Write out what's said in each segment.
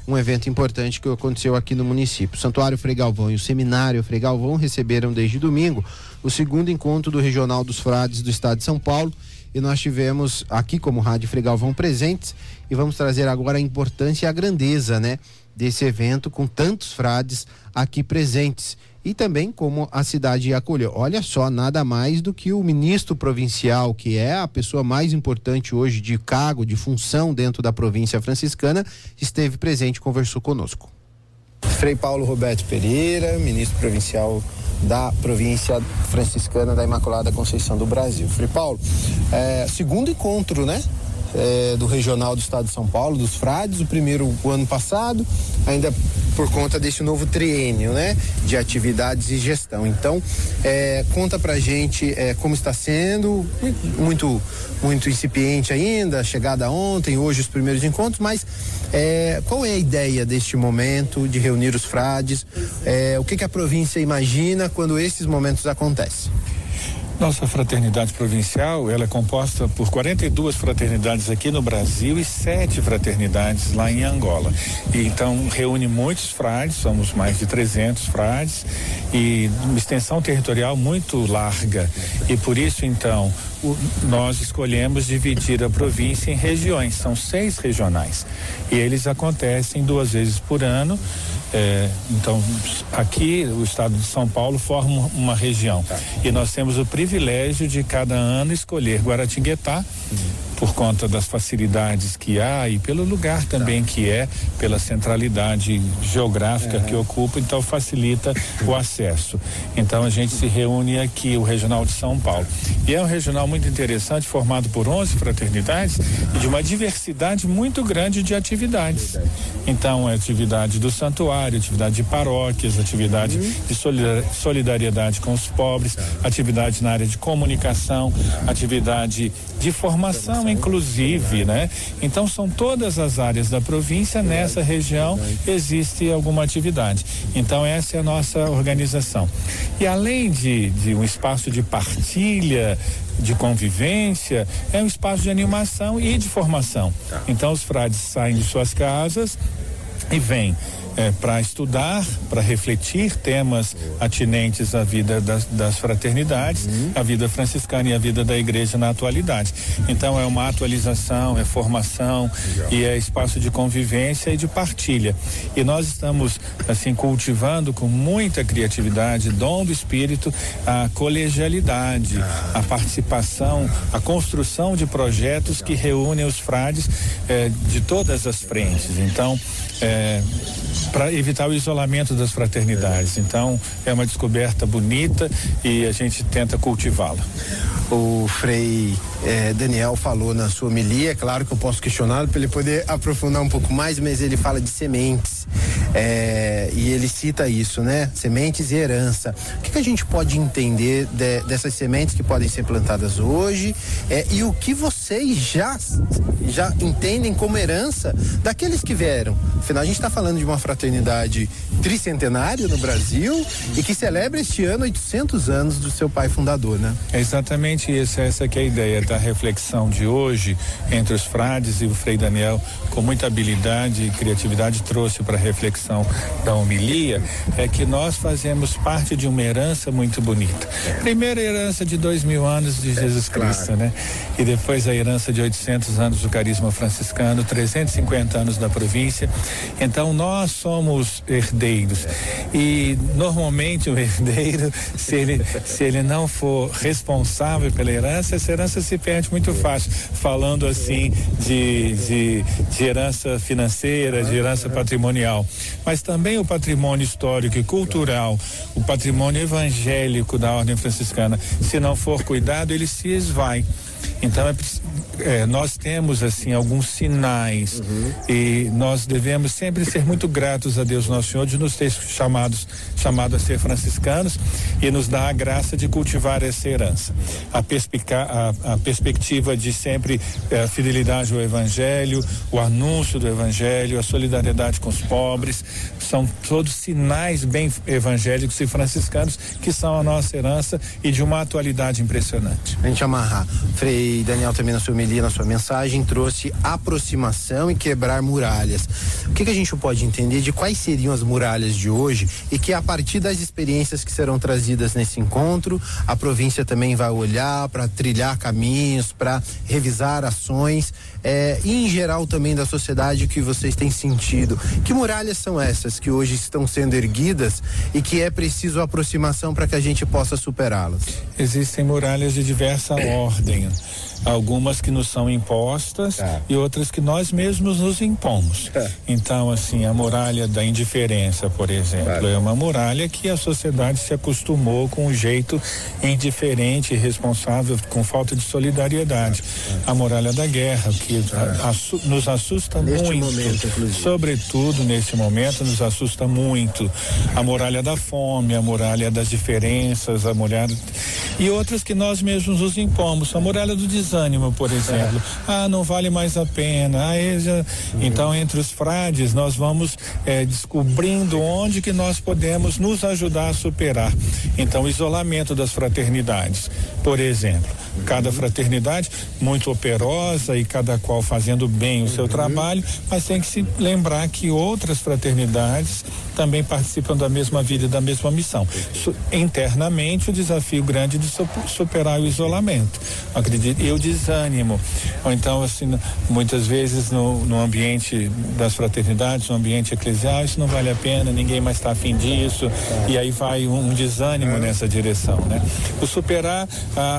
um evento importante que aconteceu aqui no município. O Santuário Frei Galvão e o Seminário Frei Galvão receberam desde domingo o segundo encontro do Regional dos Frades do Estado de São Paulo, e nós tivemos aqui como Rádio Frei Galvão presentes, e vamos trazer agora a importância e a grandeza, né, desse evento com tantos frades aqui presentes, e também como a cidade acolheu. Olha só, nada mais do que o ministro provincial, que é a pessoa mais importante hoje de cargo, de função dentro da província franciscana, esteve presente e conversou conosco. Frei Paulo Roberto Pereira, ministro provincial da província franciscana da Imaculada Conceição do Brasil. Frei Paulo, segundo encontro, né? Do Regional do Estado de São Paulo, dos frades, o primeiro o ano passado, ainda por conta desse novo triênio, né, de atividades e gestão. Então, conta pra gente como está sendo, muito incipiente ainda, chegada ontem, hoje os primeiros encontros, mas qual é a ideia deste momento de reunir os frades? O que a província imagina quando esses momentos acontecem? Nossa fraternidade provincial, ela é composta por 42 fraternidades aqui no Brasil e 7 fraternidades lá em Angola. E então reúne muitos frades, somos mais de 300 frades e uma extensão territorial muito larga. E por isso então nós escolhemos dividir a província em regiões, são 6 regionais. E eles acontecem 2 vezes por ano. Então aqui o estado de São Paulo forma uma região e nós temos o privilégio de cada ano escolher Guaratinguetá, por conta das facilidades que há e pelo lugar também que é, pela centralidade geográfica que ocupa, então facilita o acesso. Então a gente se reúne aqui, o Regional de São Paulo. E é um regional muito interessante, formado por 11 fraternidades e de uma diversidade muito grande de atividades. Então, atividade do santuário, atividade de paróquias, atividade de solidariedade com os pobres, atividade na área de comunicação, atividade de formação, inclusive, né? Então, são todas as áreas da província, nessa região existe alguma atividade. Então, essa é a nossa organização. E além de um espaço de partilha, de convivência, é um espaço de animação e de formação. Então os frades saem de suas casas e vêm para estudar, para refletir temas atinentes à vida das fraternidades, a vida franciscana e a vida da igreja na atualidade. Então é uma atualização, é formação e é espaço de convivência e de partilha. E nós estamos assim cultivando com muita criatividade, dom do espírito, a colegialidade, a participação, a construção de projetos que reúnem os frades de todas as frentes. Então, para evitar o isolamento das fraternidades. Então, é uma descoberta bonita e a gente tenta cultivá-la. O Frei Daniel falou na sua homilia, claro que eu posso questioná-lo para ele poder aprofundar um pouco mais, mas ele fala de sementes e ele cita isso, né? Sementes e herança. O que a gente pode entender dessas sementes que podem ser plantadas hoje e o que vocês já entendem como herança daqueles que vieram? Afinal, a gente está falando de uma fraternidade tricentenária no Brasil e que celebra este ano 800 anos do seu pai fundador, né? É exatamente isso, essa que é a ideia da reflexão de hoje entre os frades, e o Frei Daniel, com muita habilidade e criatividade, trouxe para a reflexão da homilia, é que nós fazemos parte de uma herança muito bonita. Primeiro a herança de 2000 anos de Jesus Cristo, né? E depois a herança de 800 anos do carisma franciscano, 350 anos da província. Então nós somos herdeiros e normalmente o herdeiro, se ele não for responsável pela herança, essa herança se perde muito fácil, falando assim de herança financeira, de herança patrimonial, mas também o patrimônio histórico e cultural, o patrimônio evangélico da ordem franciscana, se não for cuidado, ele se esvai. Então nós temos assim alguns sinais e nós devemos sempre ser muito gratos a Deus Nosso Senhor de nos ter chamado chamados a ser franciscanos, e nos dá a graça de cultivar essa herança. A perspectiva de sempre a fidelidade ao Evangelho, o anúncio do Evangelho, a solidariedade com os pobres, são todos sinais bem evangélicos e franciscanos que são a nossa herança e de uma atualidade impressionante. A gente amarrar. Frei Daniel também na sua homilia, na sua mensagem, trouxe aproximação e quebrar muralhas. O que a gente pode entender de quais seriam as muralhas de hoje e que a partir das experiências que serão trazidas nesse encontro, a província também vai olhar para trilhar caminhos, para revisar ações e em geral também da sociedade que vocês têm sentido. Que muralhas são essas que hoje estão sendo erguidas e que é preciso aproximação para que a gente possa superá-las? Existem muralhas de diversa ordem. Algumas que nos são impostas e outras que nós mesmos nos impomos. Então, assim, a muralha da indiferença, por exemplo, é uma muralha que a sociedade se acostumou com um jeito indiferente, irresponsável, com falta de solidariedade. A muralha da guerra, que nos assusta neste muito, momento, inclusive. Sobretudo nesse momento, nos assusta muito. A muralha da fome, a muralha das diferenças, a muralha e outras que nós mesmos nos impomos. A muralha do desânimo, por exemplo. Não vale mais a pena. Então, entre os frades, nós vamos descobrindo onde que nós podemos nos ajudar a superar. Então, o isolamento das fraternidades, por exemplo. Cada fraternidade muito operosa e cada qual fazendo bem o seu trabalho, mas tem que se lembrar que outras fraternidades também participam da mesma vida e da mesma missão. Internamente, o desafio grande de superar o isolamento, acredito, e o desânimo. Ou então, assim, muitas vezes no ambiente das fraternidades, no ambiente eclesial, isso não vale a pena, ninguém mais está afim disso, e aí vai um desânimo nessa direção, né? O superar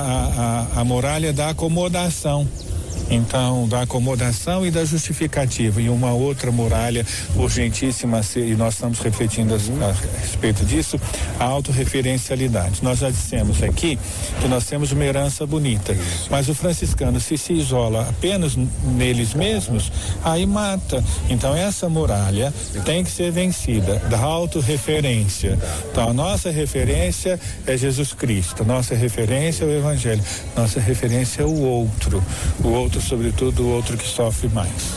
a muralha da acomodação. Então, da acomodação e da justificativa. E uma outra muralha urgentíssima, e nós estamos refletindo a respeito disso, a autorreferencialidade. Nós já dissemos aqui que nós temos uma herança bonita, mas o franciscano, se isola apenas neles mesmos, aí mata. Então, essa muralha tem que ser vencida, da autorreferência. Então, a nossa referência é Jesus Cristo, a nossa referência é o Evangelho, nossa referência é o outro, sobretudo o outro que sofre mais.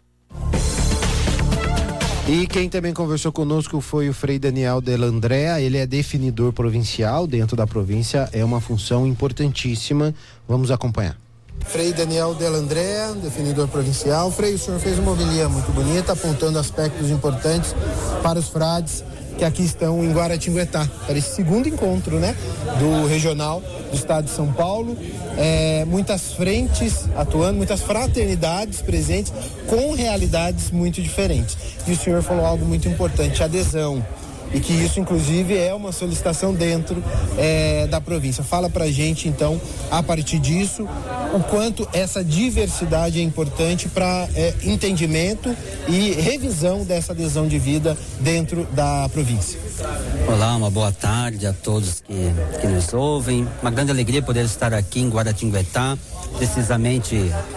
E quem também conversou conosco foi o Frei Daniel Delandrea. Ele é definidor provincial dentro da província, é uma função importantíssima. Vamos acompanhar. Frei Daniel Delandrea, definidor provincial. Frei, o senhor fez uma homilia muito bonita, apontando aspectos importantes para os frades que aqui estão em Guaratinguetá, para esse segundo encontro, né, do regional do estado de São Paulo. Muitas frentes atuando, muitas fraternidades presentes com realidades muito diferentes. E o senhor falou algo muito importante, adesão. E que isso, inclusive, é uma solicitação dentro da província. Fala pra gente, então, a partir disso, o quanto essa diversidade é importante para entendimento e revisão dessa adesão de vida dentro da província. Olá, uma boa tarde a todos que nos ouvem. Uma grande alegria poder estar aqui em Guaratinguetá, precisamente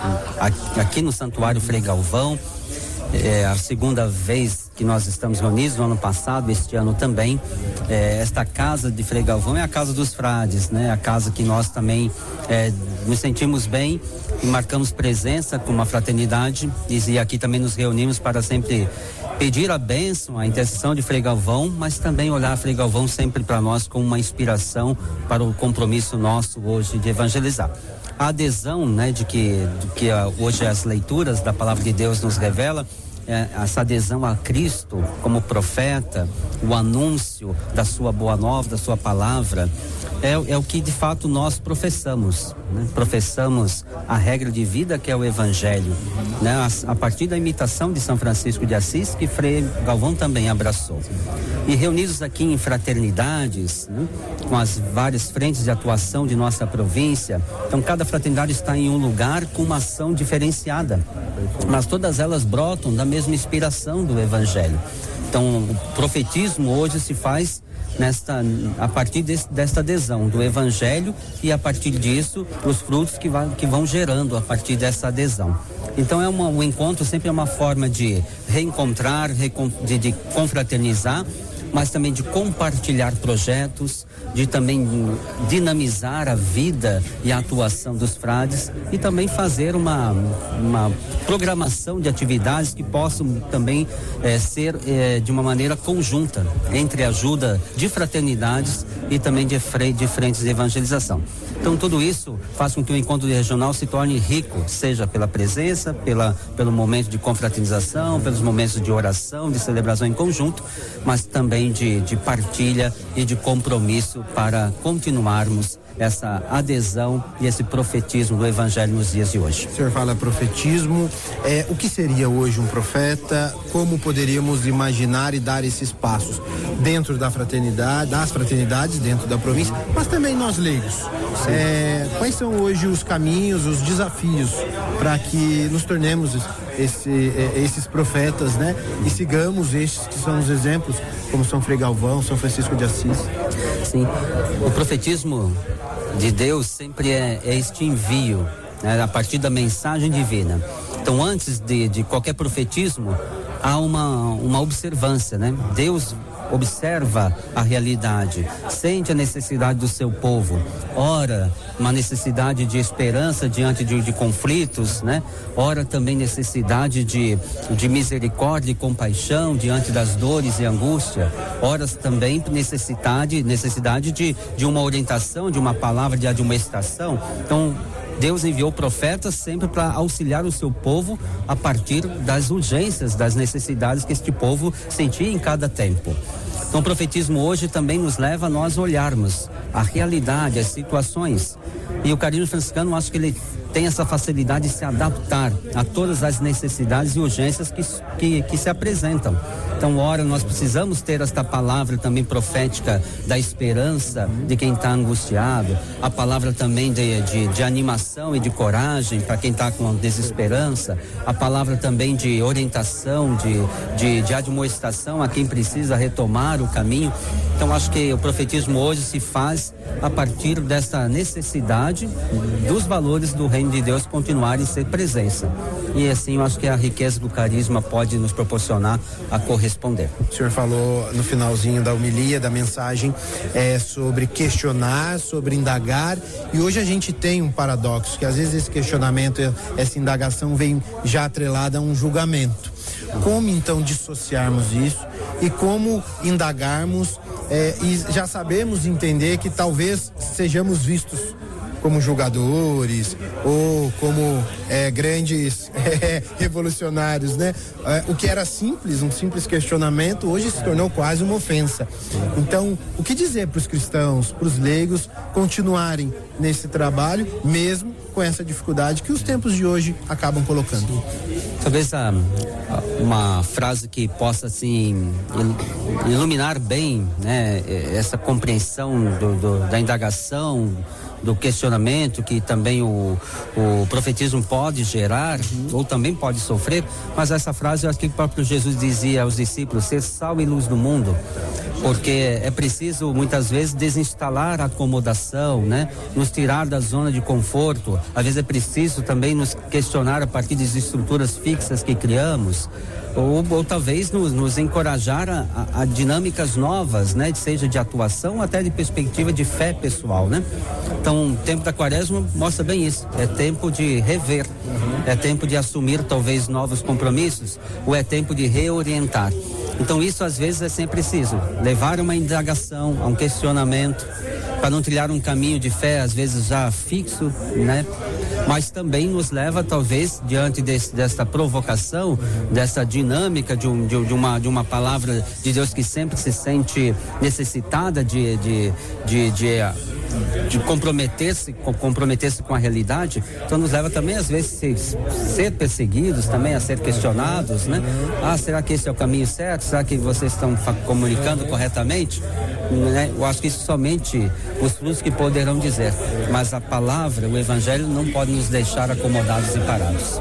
aqui no Santuário Frei Galvão. É a segunda vez que nós estamos reunidos, no ano passado, este ano também. Esta casa de Frei Galvão é a casa dos frades, né? A casa que nós também nos sentimos bem e marcamos presença com uma fraternidade, e aqui também nos reunimos para sempre pedir a bênção, a intercessão de Frei Galvão, mas também olhar Frei Galvão sempre para nós como uma inspiração para o compromisso nosso hoje de evangelizar. A adesão, né, do que hoje as leituras da palavra de Deus nos revela, essa adesão a Cristo como profeta, o anúncio da sua boa nova, da sua palavra, é o que de fato nós professamos, né? Professamos a regra de vida que é o Evangelho, né? A partir da imitação de São Francisco de Assis, que Frei Galvão também abraçou. E reunidos aqui em fraternidades, né? Com as várias frentes de atuação de nossa província, então cada fraternidade está em um lugar com uma ação diferenciada, mas todas elas brotam da mesma inspiração do Evangelho. Então o profetismo hoje se faz a partir desta adesão do Evangelho, e a partir disso os frutos que vão gerando a partir dessa adesão. Então o encontro sempre é uma forma de reencontrar, de confraternizar, mas também de compartilhar projetos, de também dinamizar a vida e a atuação dos frades e também fazer uma programação de atividades que possam também ser de uma maneira conjunta entre a ajuda de fraternidades e também de frentes de evangelização. Então tudo isso faz com que o encontro regional se torne rico, seja pela presença, pelo momento de confraternização, pelos momentos de oração, de celebração em conjunto, mas também de partilha e de compromisso para continuarmos essa adesão e esse profetismo do evangelho nos dias de hoje. O senhor fala profetismo, o que seria hoje um profeta? Como poderíamos imaginar e dar esses passos dentro da fraternidade, das fraternidades dentro da província, mas também nós leigos? Quais são hoje os caminhos, os desafios para que nos tornemos esses profetas, né? E sigamos estes que são os exemplos, como São Frei Galvão, São Francisco de Assis. Sim, o profetismo de Deus sempre é este envio, né, a partir da mensagem divina. Então, antes de qualquer profetismo, há uma observância, né? Deus observa a realidade, sente a necessidade do seu povo, ora uma necessidade de esperança diante de conflitos, né? Ora também necessidade de misericórdia e compaixão diante das dores e angústia, ora também necessidade de uma orientação, de uma palavra de admoestação. Então Deus enviou profetas sempre para auxiliar o seu povo a partir das urgências, das necessidades que este povo sentia em cada tempo. Então o profetismo hoje também nos leva a nós olharmos a realidade, as situações. E o carisma franciscano, acho que ele tem essa facilidade de se adaptar a todas as necessidades e urgências que se apresentam. Então, ora, nós precisamos ter esta palavra também profética da esperança de quem está angustiado, a palavra também de animação e de coragem para quem está com desesperança, a palavra também de orientação, de admoestação a quem precisa retomar o caminho. Então, acho que o profetismo hoje se faz a partir dessa necessidade dos valores do reino de Deus continuarem a ser presença. E assim, eu acho que a riqueza do carisma pode nos proporcionar a corresponder. O senhor falou no finalzinho da homilia, da mensagem, sobre questionar, sobre indagar, e hoje a gente tem um paradoxo, que às vezes esse questionamento, essa indagação vem já atrelada a um julgamento. Como então dissociarmos isso e como indagarmos e já sabemos entender que talvez sejamos vistos como julgadores ou como grandes revolucionários, né? O que era simples, um simples questionamento, hoje se tornou quase uma ofensa. Então, o que dizer para os cristãos, para os leigos continuarem nesse trabalho, mesmo com essa dificuldade que os tempos de hoje acabam colocando? Talvez uma frase que possa assim iluminar bem, né, essa compreensão da indagação, do questionamento que também o profetismo pode gerar, ou também pode sofrer, mas essa frase eu acho que o próprio Jesus dizia aos discípulos: ser sal e luz do mundo, porque é preciso muitas vezes desinstalar a acomodação, né? Nos tirar da zona de conforto. Às vezes é preciso também nos questionar a partir das estruturas fixas que criamos, ou talvez nos encorajar a dinâmicas novas, né? Seja de atuação, até de perspectiva de fé pessoal, né? Então, o tempo da Quaresma mostra bem isso. É tempo de rever, é tempo de assumir talvez novos compromissos, ou é tempo de reorientar. Então, isso às vezes é sempre preciso levar uma indagação, a um questionamento, para não trilhar um caminho de fé às vezes já fixo, né? Mas também nos leva talvez diante desta provocação, dessa dinâmica de uma palavra de Deus que sempre se sente necessitada de comprometer-se com a realidade. Então nos leva também às vezes ser perseguidos, também a ser questionados, né? Será que esse é o caminho certo? Será que vocês estão comunicando corretamente? Né? Eu acho que isso somente os frutos que poderão dizer, mas a palavra, o evangelho não pode nos deixar acomodados e parados.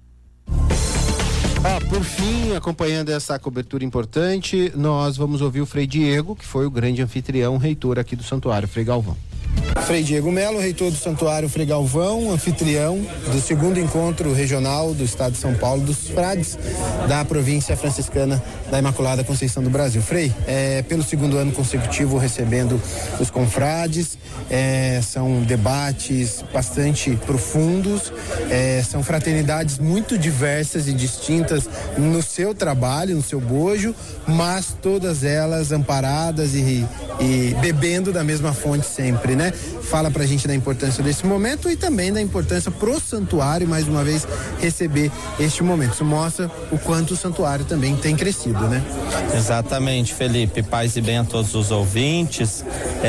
Por fim, acompanhando essa cobertura importante, nós vamos ouvir o Frei Diego, que foi o grande anfitrião, reitor aqui do Santuário Frei Galvão. Frei Diego Melo, reitor do Santuário Frei Galvão, anfitrião do segundo encontro regional do estado de São Paulo dos frades da província franciscana da Imaculada Conceição do Brasil. Frei, pelo segundo ano consecutivo recebendo os confrades, são debates bastante profundos, são fraternidades muito diversas e distintas no seu trabalho, no seu bojo, mas todas elas amparadas e bebendo da mesma fonte sempre, né? Fala pra gente da importância desse momento e também da importância pro santuário, mais uma vez, receber este momento. Isso mostra o quanto o santuário também tem crescido, né? Exatamente, Felipe. Paz e bem a todos os ouvintes.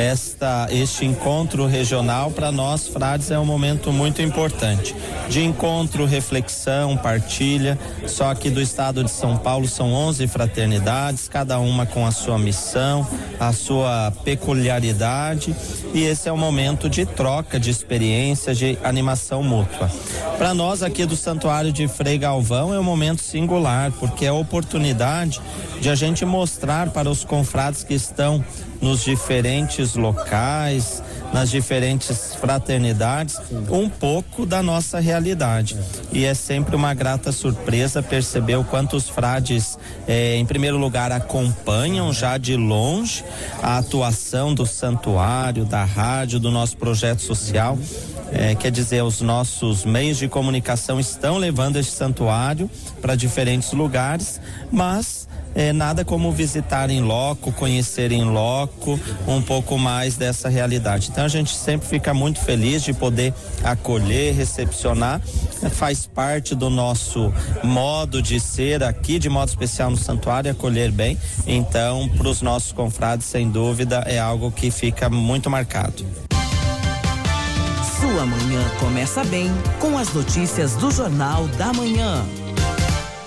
Este encontro regional para nós, frades, é um momento muito importante. De encontro, reflexão, partilha. Só aqui do estado de São Paulo são 11 fraternidades, cada uma com a sua missão, a sua peculiaridade, e esse é um momento de troca de experiências, de animação mútua. Para nós aqui do Santuário de Frei Galvão é um momento singular, porque é a oportunidade de a gente mostrar para os confrades que estão nos diferentes locais, nas diferentes fraternidades, um pouco da nossa realidade. E é sempre uma grata surpresa perceber o quanto os frades, em primeiro lugar, acompanham já de longe a atuação do santuário, da rádio, do nosso projeto social. Quer dizer, os nossos meios de comunicação estão levando este santuário para diferentes lugares, mas nada como visitar em loco, conhecer em loco um pouco mais dessa realidade. Então a gente sempre fica muito feliz de poder acolher, recepcionar, faz parte do nosso modo de ser aqui, de modo especial no santuário, acolher bem. Então, para os nossos confrades, sem dúvida, é algo que fica muito marcado. Sua manhã começa bem com as notícias do Jornal da Manhã.